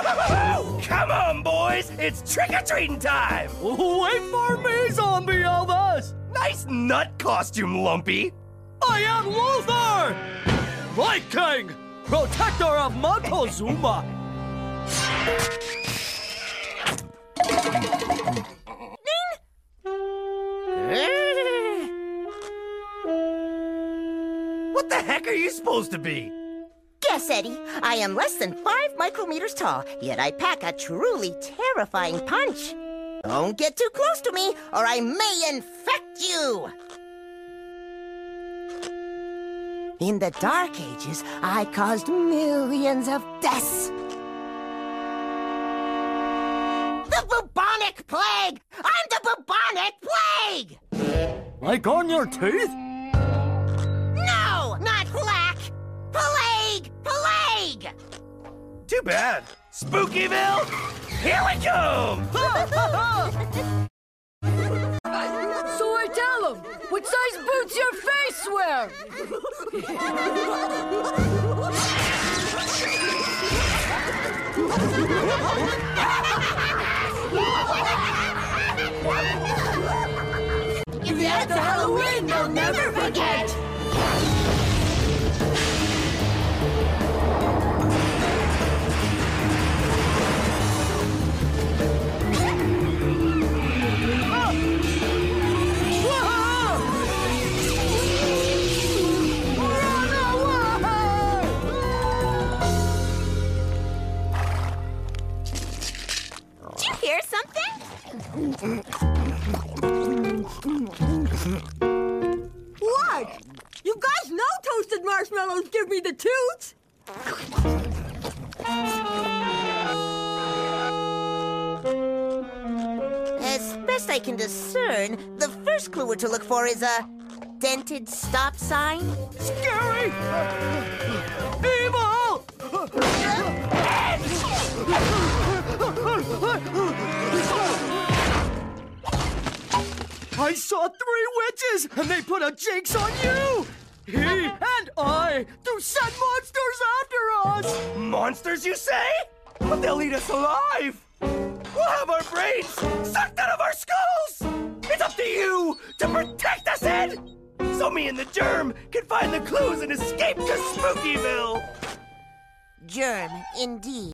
Come on, boys! It's trick-or-treating time! Wait for me, Zombie Elvis! Nice nut costume, Lumpy! I am Luther! Light King! Protector of Montezuma! What the heck are you supposed to be? Guess, Eddie. I am less than 5 micrometers tall, yet I pack a truly terrifying punch. Don't get too close to me, or I may infect you! In the Dark Ages, I caused millions of deaths. The bubonic plague! I'm the bubonic plague! Like on your teeth? No, not plaque! Plague! Plague! Too bad. Spookyville, here we come! So I tell him, what size boots your face wear? If you're at the Halloween, they'll never forget! Did you hear something? What? You guys know toasted marshmallows give me the toots! As best I can discern, the first clue we're to look for is a dented stop sign. Scary! Evil! I saw 3 witches, and they put a jinx on you! He and I do send monsters after us! Monsters, you say? But they'll eat us alive! We'll have our brains sucked out of our skulls! It's up to you to protect us, Ed! So me and the Germ can find the clues and escape to Spookyville! Germ, indeed.